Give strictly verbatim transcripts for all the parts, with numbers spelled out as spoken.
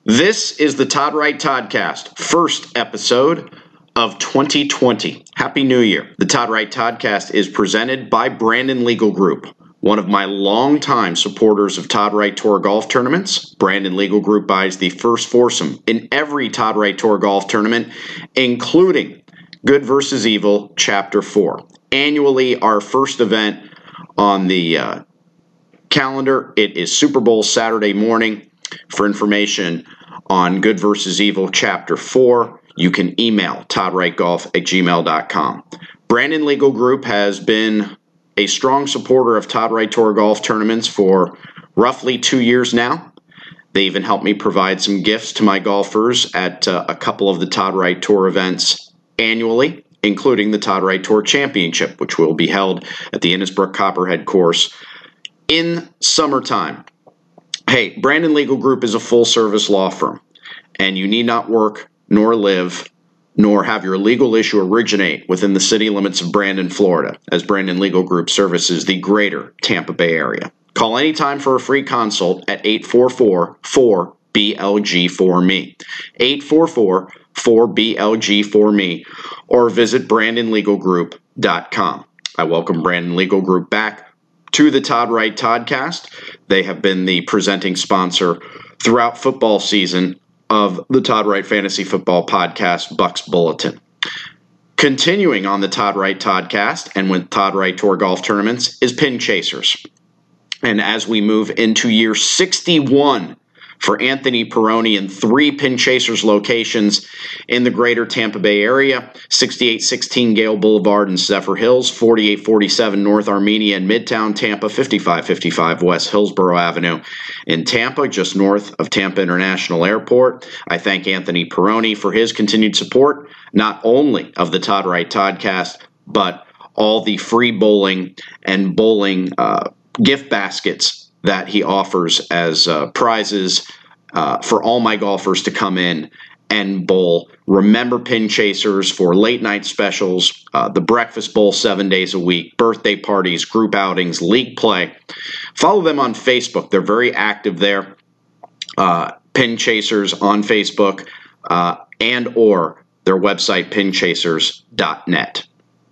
This is the Todd Wright Toddcast, first episode of twenty twenty. Happy New Year. The Todd Wright Toddcast is presented by Brandon Legal Group, one of my longtime supporters of Todd Wright Tour Golf tournaments. Brandon Legal Group buys the first foursome in every Todd Wright Tour Golf tournament, including Good versus Evil Chapter four. Annually, our first event on the uh, calendar, it is Super Bowl Saturday morning. For information on Good versus Evil Chapter four, you can email todd wright golf at gmail dot com. Brandon Legal Group has been a strong supporter of Todd Wright Tour Golf tournaments for roughly two years now. They even helped me provide some gifts to my golfers at uh, a couple of the Todd Wright Tour events annually, including the Todd Wright Tour Championship, which will be held at the Innisbrook Copperhead course in summertime. Hey, Brandon Legal Group is a full-service law firm, and you need not work nor live nor have your legal issue originate within the city limits of Brandon, Florida, as Brandon Legal Group services the greater Tampa Bay area. Call anytime for a free consult at eight four four, four B L G four M E, eight four four, four B L G four M E, or visit brandon legal group dot com. I welcome Brandon Legal Group back to the Todd Wright Toddcast. They have been the presenting sponsor throughout football season of the Todd Wright Fantasy Football Podcast, Bucks Bulletin. Continuing on the Todd Wright Toddcast and with Todd Wright Tour Golf Tournaments is Pin Chasers. And as we move into year sixty-one for Anthony Peroni in three Pin Chasers locations in the greater Tampa Bay area, sixty-eight sixteen Gale Boulevard in Zephyr Hills, forty-eight forty-seven North Armenia in Midtown Tampa, fifty-five fifty-five West Hillsborough Avenue in Tampa, just north of Tampa International Airport. I thank Anthony Peroni for his continued support, not only of the Todd Wright Toddcast, but all the free bowling and bowling uh, gift baskets that he offers as uh, prizes uh, for all my golfers to come in and bowl. Remember Pin Chasers for late night specials, uh, the Breakfast Bowl seven days a week, birthday parties, group outings, league play. Follow them on Facebook. They're very active there. Uh, Pin Chasers on Facebook uh, and or their website, pin chasers dot net.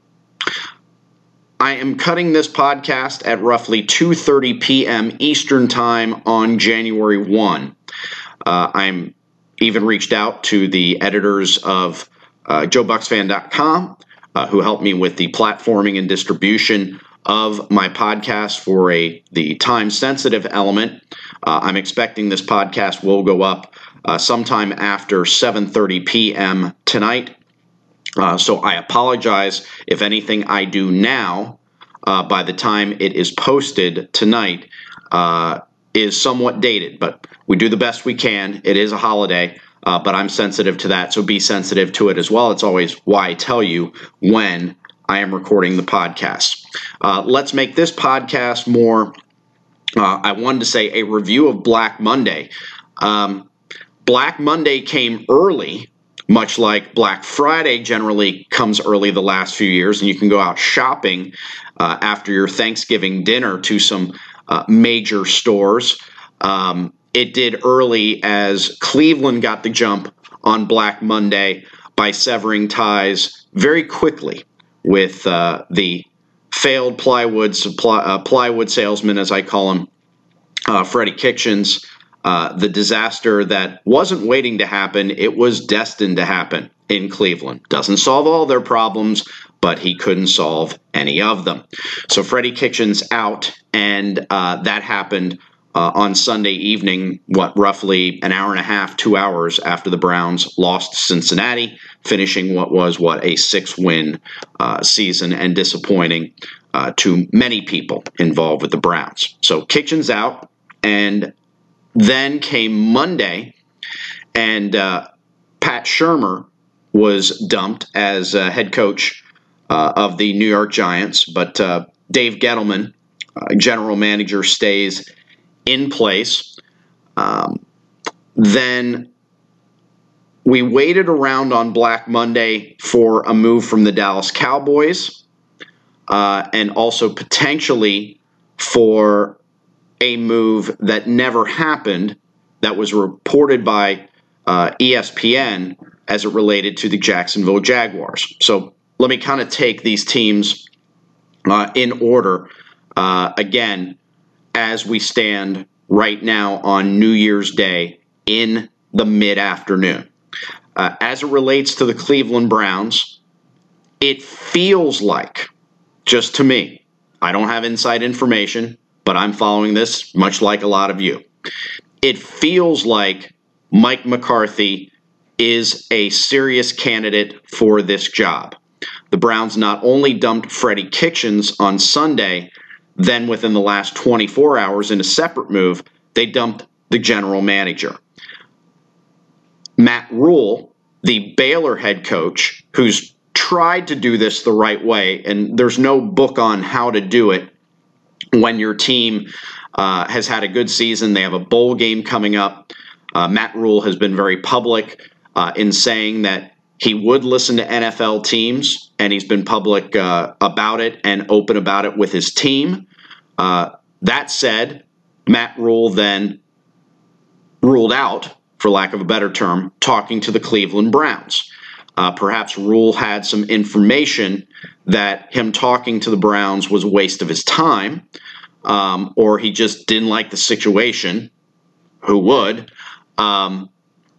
I am cutting this podcast at roughly two thirty p.m. Eastern Time on January first. Uh, I'm even reached out to the editors of uh, joe bucks fan dot com, uh, who helped me with the platforming and distribution of my podcast for a the time-sensitive element. Uh, I'm expecting this podcast will go up uh, sometime after seven thirty p.m. tonight. Uh, so I apologize if anything I do now, uh, by the time it is posted tonight, uh, is somewhat dated. But we do the best we can. It is a holiday, uh, but I'm sensitive to that, so be sensitive to it as well. It's always why I tell you when I am recording the podcast. Uh, let's make this podcast more, uh, I wanted to say, a review of Black Monday. Um, Black Monday came early, much like Black Friday generally comes early the last few years, and you can go out shopping uh, after your Thanksgiving dinner to some uh, major stores. Um, it did early as Cleveland got the jump on Black Monday by severing ties very quickly with uh, the failed plywood supply, uh, plywood salesman, as I call him, uh, Freddie Kitchens. Uh, the disaster that wasn't waiting to happen, it was destined to happen in Cleveland. Doesn't solve all their problems, but he couldn't solve any of them. So Freddie Kitchens out, and uh, that happened uh, on Sunday evening, what, roughly an hour and a half, two hours after the Browns lost to Cincinnati, finishing what was, what, a six-win uh, season, and disappointing uh, to many people involved with the Browns. So Kitchens out, and then came Monday, and uh, Pat Shurmur was dumped as uh, head coach uh, of the New York Giants, but uh, Dave Gettleman, uh, general manager, stays in place. Um, then we waited around on Black Monday for a move from the Dallas Cowboys, uh, and also potentially for a move that never happened that was reported by uh, E S P N as it related to the Jacksonville Jaguars. So let me kind of take these teams uh, in order. Uh, again, as we stand right now on New Year's Day in the mid-afternoon. Uh, as it relates to the Cleveland Browns, it feels like, just to me, I don't have inside information, but I'm following this much like a lot of you. It feels like Mike McCarthy is a serious candidate for this job. The Browns not only dumped Freddie Kitchens on Sunday, then within the last twenty-four hours in a separate move, they dumped the general manager. Matt Rule, the Baylor head coach, who's tried to do this the right way, and there's no book on how to do it when your team uh, has had a good season. They have a bowl game coming up. Uh, Matt Rule has been very public uh, in saying that he would listen to N F L teams, and he's been public uh, about it and open about it with his team. Uh, that said, Matt Rule then ruled out, for lack of a better term, talking to the Cleveland Browns. Uh, perhaps Rule had some information that him talking to the Browns was a waste of his time, um, or he just didn't like the situation. Who would? Um,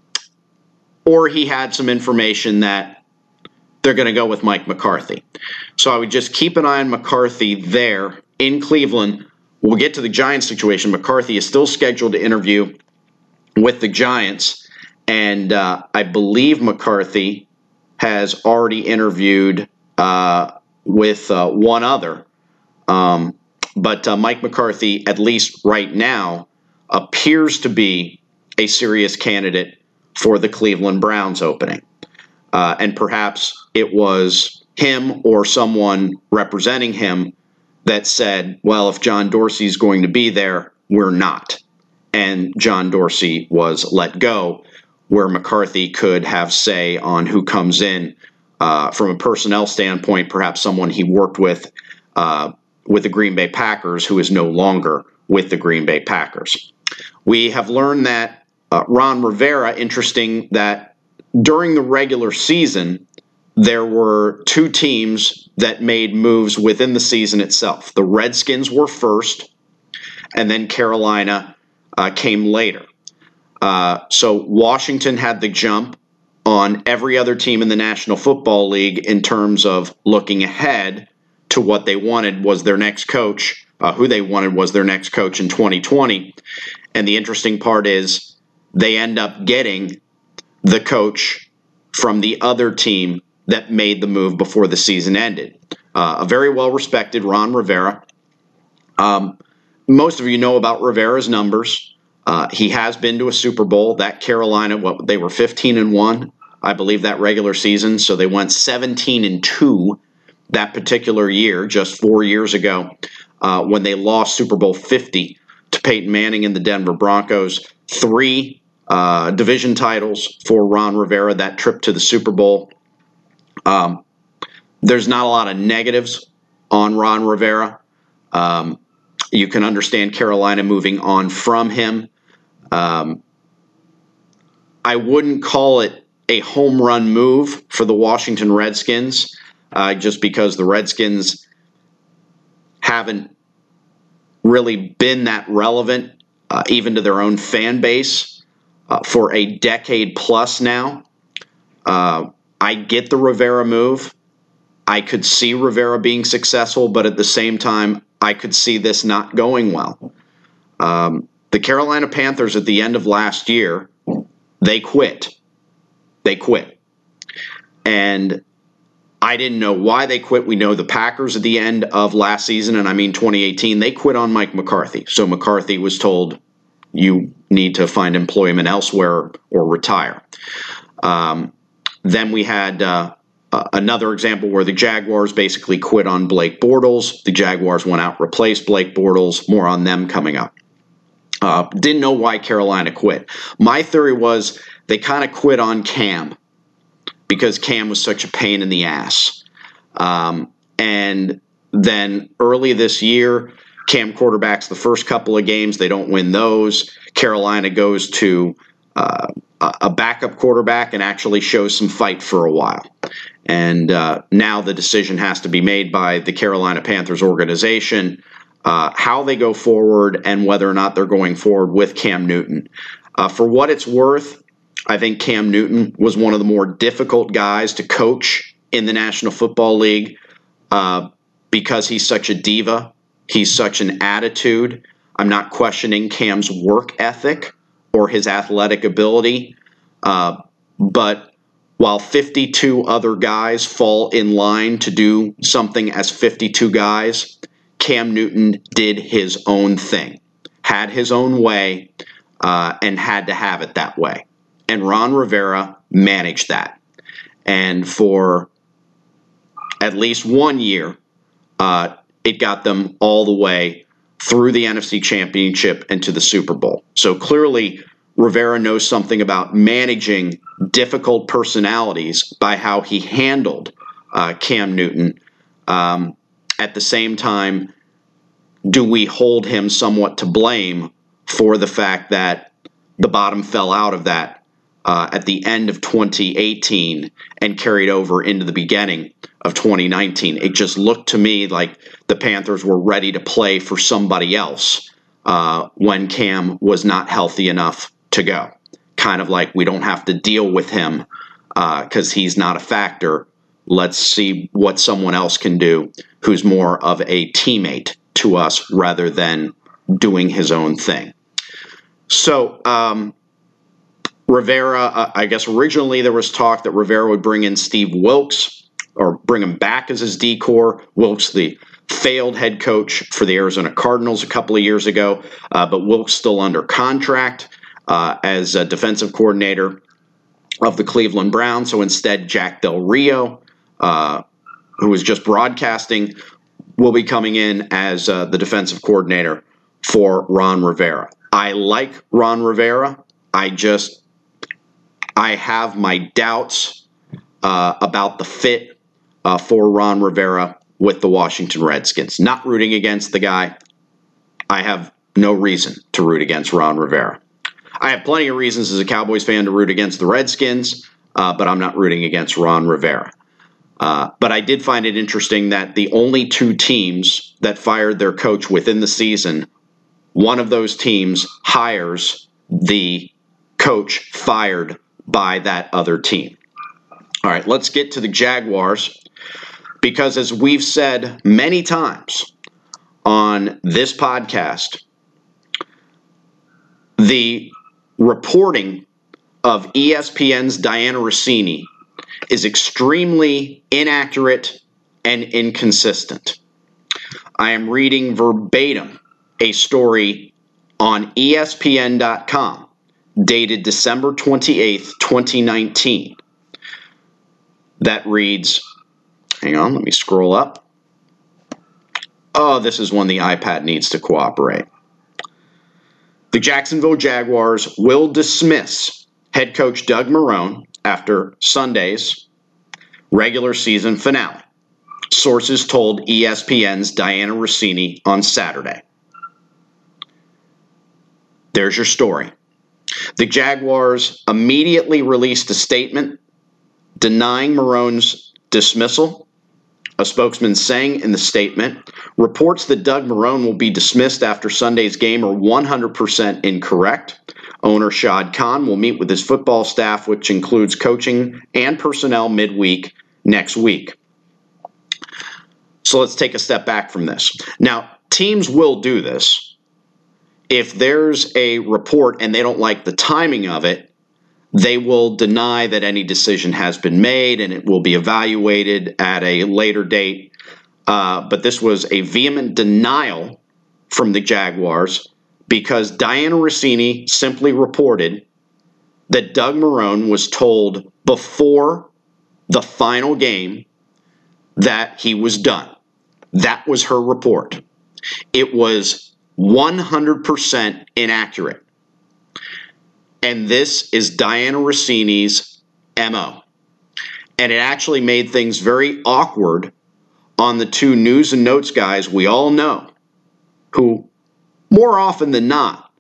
or he had some information that they're going to go with Mike McCarthy. So I would just keep an eye on McCarthy there in Cleveland. We'll get to the Giants situation. McCarthy is still scheduled to interview with the Giants, and uh, I believe McCarthy has already interviewed uh, with uh, one other. Um, but uh, Mike McCarthy, at least right now, appears to be a serious candidate for the Cleveland Browns opening. Uh, and perhaps it was him or someone representing him that said, well, if John Dorsey's going to be there, we're not. And John Dorsey was let go, where McCarthy could have say on who comes in uh, from a personnel standpoint, perhaps someone he worked with uh, with the Green Bay Packers who is no longer with the Green Bay Packers. We have learned that uh, Ron Rivera, interesting that during the regular season, there were two teams that made moves within the season itself. The Redskins were first, and then Carolina uh, came later. Uh, so Washington had the jump on every other team in the National Football League in terms of looking ahead to what they wanted was their next coach, uh, who they wanted was their next coach in twenty twenty. And the interesting part is they end up getting the coach from the other team that made the move before the season ended. Uh, a very well-respected Ron Rivera. Um, most of you know about Rivera's numbers. Uh, he has been to a Super Bowl. That Carolina, what they were fifteen and one, I believe, that regular season. So they went seventeen and two that particular year, just four years ago, uh, when they lost Super Bowl fifty to Peyton Manning and the Denver Broncos. Three uh, division titles for Ron Rivera, that trip to the Super Bowl. Um, there's not a lot of negatives on Ron Rivera. Um, you can understand Carolina moving on from him. Um, I wouldn't call it a home run move for the Washington Redskins, uh, just because the Redskins haven't really been that relevant, uh, even to their own fan base, uh, for a decade plus now. Uh, I get the Rivera move. I could see Rivera being successful, but at the same time, I could see this not going well. Um, the Carolina Panthers at the end of last year, they quit. They quit. And I didn't know why they quit. We know the Packers at the end of last season, and I mean twenty eighteen, they quit on Mike McCarthy. So McCarthy was told, you need to find employment elsewhere or retire. Um, then we had uh, uh, another example where the Jaguars basically quit on Blake Bortles. The Jaguars went out, replaced Blake Bortles. More on them coming up. Uh, didn't know why Carolina quit. My theory was they kind of quit on Cam because Cam was such a pain in the ass. Um, and then early this year, Cam quarterbacks the first couple of games. They don't win those. Carolina goes to uh, a backup quarterback and actually shows some fight for a while. And uh, now the decision has to be made by the Carolina Panthers organization, uh, how they go forward and whether or not they're going forward with Cam Newton. Uh, for what it's worth, I think Cam Newton was one of the more difficult guys to coach in the National Football League uh, because he's such a diva. He's such an attitude. I'm not questioning Cam's work ethic or his athletic ability, uh, but while fifty-two other guys fall in line to do something as fifty-two guys, Cam Newton did his own thing, had his own way, uh, and had to have it that way. And Ron Rivera managed that. And for at least one year, uh, it got them all the way through the N F C Championship and to the Super Bowl. So clearly, Rivera knows something about managing difficult personalities by how he handled uh, Cam Newton. Um, at the same time, do we hold him somewhat to blame for the fact that the bottom fell out of that uh, at the end of twenty eighteen and carried over into the beginning of twenty nineteen? It just looked to me like the Panthers were ready to play for somebody else uh, when Cam was not healthy enough to go. Kind of like we don't have to deal with him because uh, he's not a factor. Let's see what someone else can do who's more of a teammate to us rather than doing his own thing. So um, Rivera, uh, I guess originally there was talk that Rivera would bring in Steve Wilks or bring him back as his D-corps. Wilks, the failed head coach for the Arizona Cardinals a couple of years ago, uh, but Wilks still under contract uh, as a defensive coordinator of the Cleveland Browns. So instead, Jack Del Rio, uh, who was just broadcasting, will be coming in as uh, the defensive coordinator for Ron Rivera. I like Ron Rivera. I just, I have my doubts uh, about the fit uh, for Ron Rivera with the Washington Redskins. Not rooting against the guy. I have no reason to root against Ron Rivera. I have plenty of reasons as a Cowboys fan to root against the Redskins, uh, but I'm not rooting against Ron Rivera. Uh, but I did find it interesting that the only two teams that fired their coach within the season, one of those teams hires the coach fired by that other team. All right, let's get to the Jaguars, because as we've said many times on this podcast, the reporting of E S P N's Diana Rossini is extremely inaccurate and inconsistent. I am reading verbatim a story on E S P N dot com dated December twenty-eighth, twenty nineteen that reads, hang on, let me scroll up. Oh, this is when the iPad needs to cooperate. The Jacksonville Jaguars will dismiss head coach Doug Marrone after Sunday's regular season finale, sources told E S P N's Diana Rossini on Saturday. There's your story. The Jaguars immediately released a statement denying Marrone's dismissal. A spokesman saying in the statement, reports that Doug Marrone will be dismissed after Sunday's game are one hundred percent incorrect. Owner Shad Khan will meet with his football staff, which includes coaching and personnel, midweek next week. So let's take a step back from this. Now, teams will do this. If there's a report and they don't like the timing of it, they will deny that any decision has been made and it will be evaluated at a later date. Uh, but this was a vehement denial from the Jaguars because Diana Rossini simply reported that Doug Marrone was told before the final game that he was done. That was her report. It was one hundred percent inaccurate. And this is Diana Rossini's M O. And it actually made things very awkward on the two news and notes guys we all know, who more often than not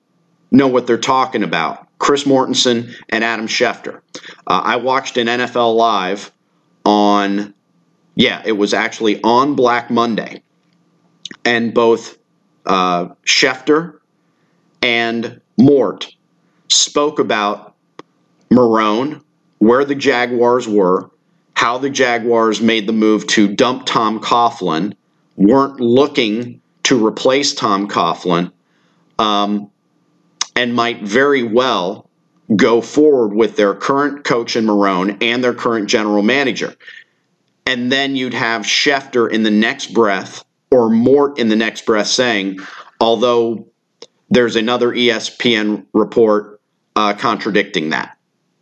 know what they're talking about. Chris Mortensen and Adam Schefter. Uh, I watched an N F L Live on, yeah, it was actually on Black Monday. And both uh, Schefter and Mort spoke about Marrone, where the Jaguars were, how the Jaguars made the move to dump Tom Coughlin, weren't looking to replace Tom Coughlin, um, and might very well go forward with their current coach in Marrone and their current general manager. And then you'd have Schefter in the next breath, or Mort in the next breath, saying, although there's another E S P N report uh, contradicting that.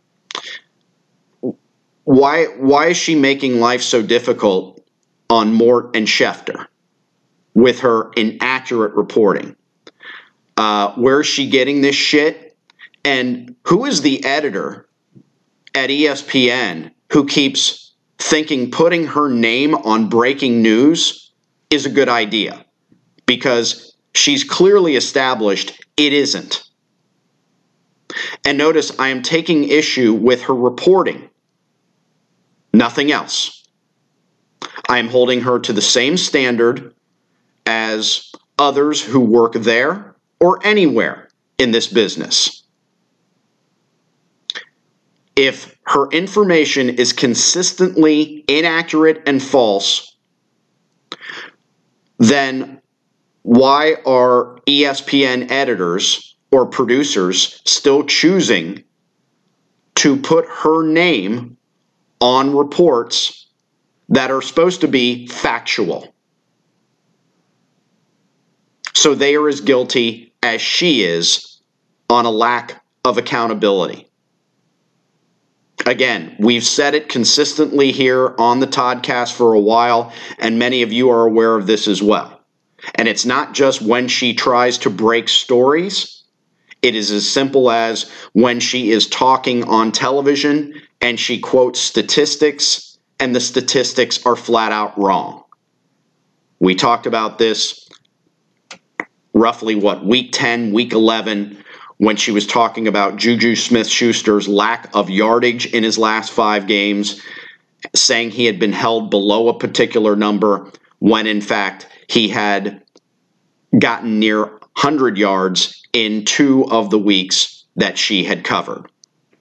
Why, why is she making life so difficult on Mort and Schefter with her inaccurate reporting? Uh, where is she getting this shit? And who is the editor at E S P N who keeps thinking putting her name on breaking news is a good idea? Because she's clearly established it isn't. And notice I am taking issue with her reporting. Nothing else. I am holding her to the same standard as others who work there or anywhere in this business. If her information is consistently inaccurate and false, then why are E S P N editors or producers still choosing to put her name on reports that are supposed to be factual? So they are as guilty as she is on a lack of accountability. Again, we've said it consistently here on the Toddcast for a while, and many of you are aware of this as well. And it's not just when she tries to break stories. It is as simple as when she is talking on television and she quotes statistics, and the statistics are flat out wrong. We talked about this roughly, what, week ten, week eleven, when she was talking about Juju Smith-Schuster's lack of yardage in his last five games, saying he had been held below a particular number when, in fact, he had gotten near one hundred yards in two of the weeks that she had covered.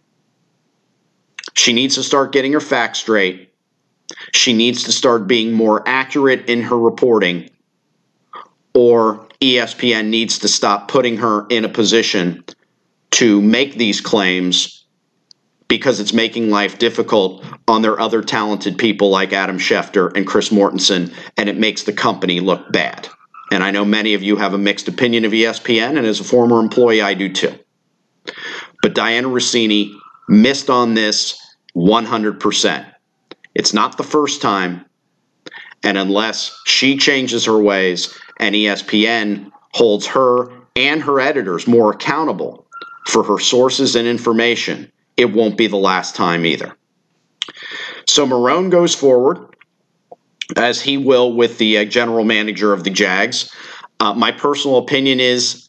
She needs to start getting her facts straight. She needs to start being more accurate in her reporting, or E S P N needs to stop putting her in a position to make these claims, because it's making life difficult on their other talented people like Adam Schefter and Chris Mortensen, and it makes the company look bad. And I know many of you have a mixed opinion of E S P N, and as a former employee, I do too. But Dianna Russini missed on this one hundred percent. It's not the first time, and unless she changes her ways and E S P N holds her and her editors more accountable for her sources and information, it won't be the last time either. So Marrone goes forward, as he will with the uh, general manager of the Jags. Uh, my personal opinion is